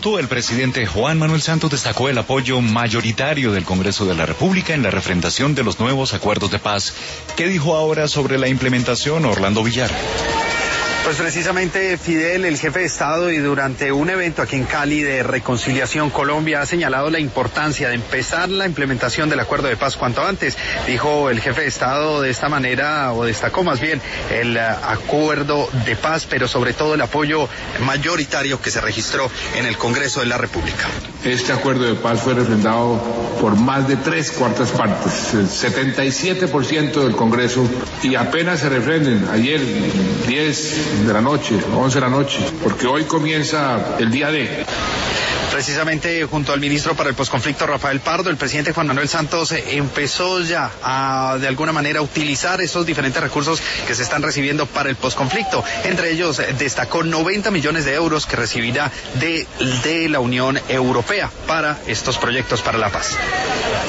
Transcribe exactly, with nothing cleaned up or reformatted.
asunto, el presidente Juan Manuel Santos destacó el apoyo mayoritario del Congreso de la República en la refrendación de los nuevos acuerdos de paz. ¿Qué dijo ahora sobre la implementación Orlando Villar? Pues precisamente Fidel, el jefe de Estado, y durante un evento aquí en Cali de Reconciliación Colombia, ha señalado la importancia de empezar la implementación del acuerdo de paz cuanto antes. Dijo el jefe de Estado de esta manera, o destacó más bien el uh, acuerdo de paz, pero sobre todo el apoyo mayoritario que se registró en el Congreso de la República. Este acuerdo de paz fue refrendado por más de tres cuartas partes, el setenta y siete por ciento del Congreso, y apenas se refrenden ayer, diez de la noche, once de la noche, porque hoy comienza el día D. Precisamente junto al ministro para el posconflicto Rafael Pardo, el presidente Juan Manuel Santos empezó ya a de alguna manera utilizar esos diferentes recursos que se están recibiendo para el posconflicto. Entre ellos destacó noventa millones de euros que recibirá de, de la Unión Europea para estos proyectos para la paz.